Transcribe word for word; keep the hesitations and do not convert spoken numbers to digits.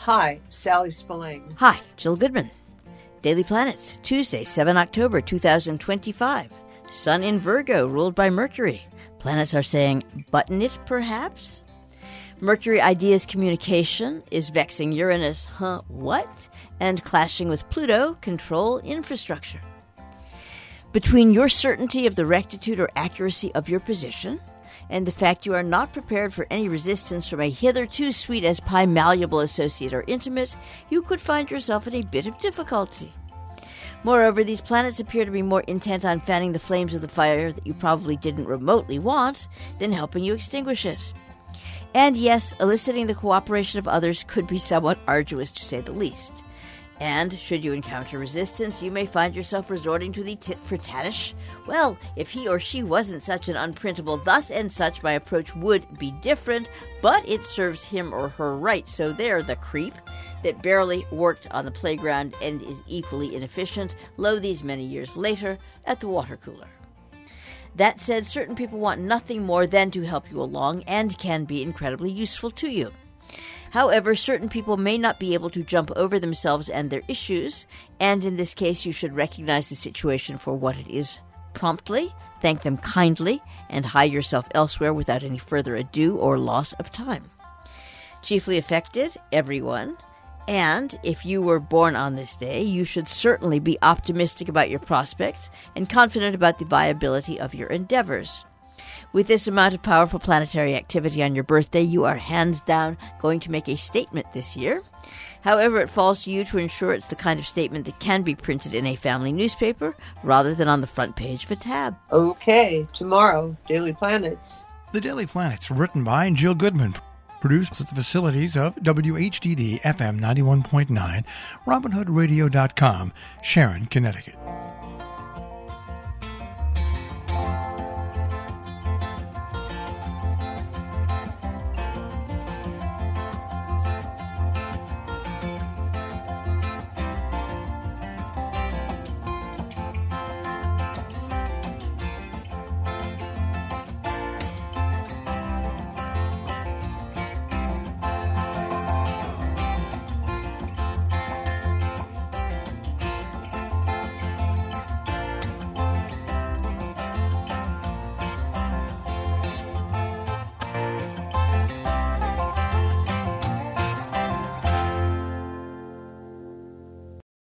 Hi, Sally Spillane. Hi, Jill Goodman. Daily Planets, Tuesday, the seventh of October, two thousand twenty-five. Sun in Virgo, ruled by Mercury. Planets are saying, button it, perhaps? Mercury ideas communication is vexing Uranus, huh, what? And clashing with Pluto, control infrastructure. Between your certainty of the rectitude or accuracy of your position and the fact you are not prepared for any resistance from a hitherto sweet as pie malleable associate or intimate, you could find yourself in a bit of difficulty. Moreover, these planets appear to be more intent on fanning the flames of the fire that you probably didn't remotely want than helping you extinguish it. And yes, eliciting the cooperation of others could be somewhat arduous, to say the least. And should you encounter resistance, you may find yourself resorting to the tit-for-tatish. Well, if he or she wasn't such an unprintable thus and such, my approach would be different, but it serves him or her right, so they're the creep that barely worked on the playground and is equally inefficient, lo these many years later, at the water cooler. That said, certain people want nothing more than to help you along and can be incredibly useful to you. However, certain people may not be able to jump over themselves and their issues, and in this case you should recognize the situation for what it is promptly, thank them kindly, and hide yourself elsewhere without any further ado or loss of time. Chiefly affected, everyone. And if you were born on this day, you should certainly be optimistic about your prospects and confident about the viability of your endeavors. With this amount of powerful planetary activity on your birthday, you are hands down going to make a statement this year. However, it falls to you to ensure it's the kind of statement that can be printed in a family newspaper rather than on the front page of a tab. Okay, tomorrow, Daily Planets. The Daily Planets, written by Jill Goodman. Produced at the facilities of W H D D F M ninety-one point nine, Robin Hood Radio dot com, Sharon, Connecticut.